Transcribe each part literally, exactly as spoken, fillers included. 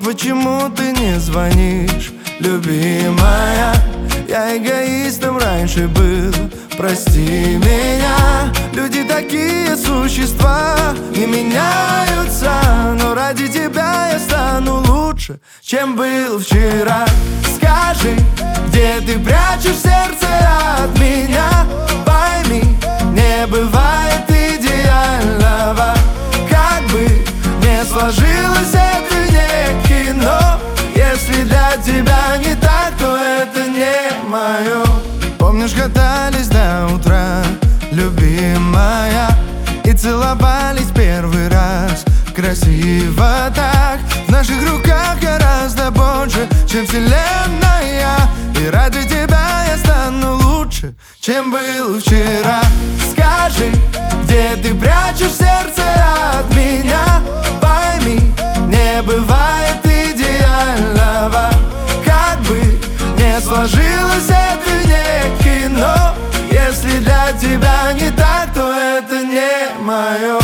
почему ты не звонишь, любимая? Я эгоистом раньше был, прости меня. Люди такие существа, не меняются, но ради тебя я стану лучше, чем был вчера. Скажи, где ты прячешь сердце от меня? Пойми, не бывает идеального. Как бы не сложилось, это не кино. Если для тебя не так, то это не мое. Помнишь, катались до утра, любимая, и целовались первый раз. Красиво так, в наших руках гораздо больше, чем вселенная. И ради тебя я стану лучше, чем был вчера. Скажи, где ты прячешь сердце от меня? Пойми, не бывает идеального. Как бы не сложилось, это не кино. Если для тебя не так, то это не мое.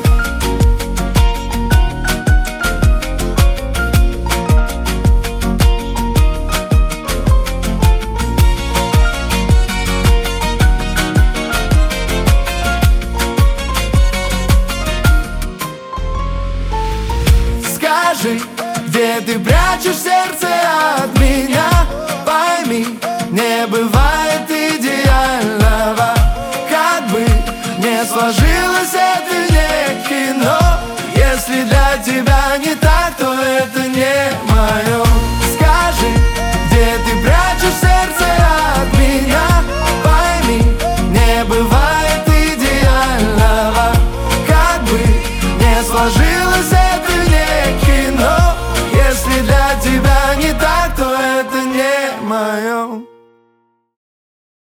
Скажи, где ты прячешь сердце от меня? Пойми, не бывает идеального. Как бы не сложилось, это не кино. Если для тебя не так, то это не мое. Скажи, где ты прячешь сердце от меня? Пойми, не бывает идеального. Как бы не сложилось,